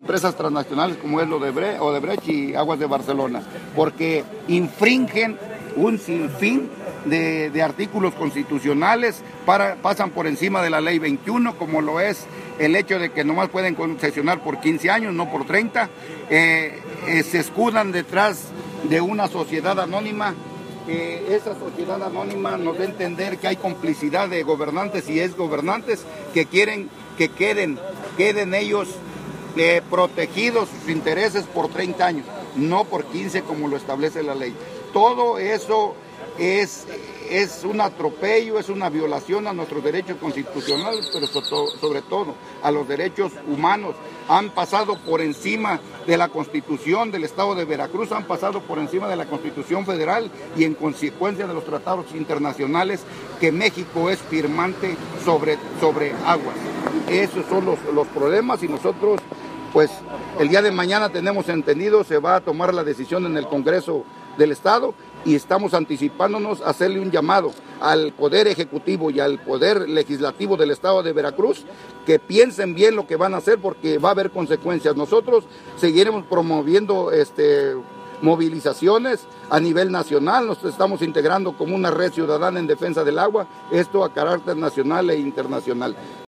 empresas transnacionales como es Odebrecht y Aguas de Barcelona, porque infringen un sinfín de artículos constitucionales, pasan por encima de la ley 21, como lo es el hecho de que nomás pueden concesionar por 15 años, no por 30, se escudan detrás de una sociedad anónima. Esa sociedad anónima nos da a entender que hay complicidad de gobernantes y exgobernantes que quieren que queden ellos protegidos sus intereses por 30 años, no por 15 como lo establece la ley. Todo eso es un atropello, es una violación a nuestros derechos constitucionales, pero sobre todo a los derechos humanos. Han pasado por encima de la Constitución del Estado de Veracruz, han pasado por encima de la Constitución Federal y en consecuencia de los tratados internacionales que México es firmante sobre aguas. Esos son los problemas y nosotros, pues, el día de mañana tenemos entendido, se va a tomar la decisión en el Congreso del Estado y estamos anticipándonos a hacerle un llamado al Poder Ejecutivo y al Poder Legislativo del Estado de Veracruz que piensen bien lo que van a hacer porque va a haber consecuencias. Nosotros seguiremos promoviendo movilizaciones a nivel nacional, nos estamos integrando como una red ciudadana en defensa del agua, esto a carácter nacional e internacional.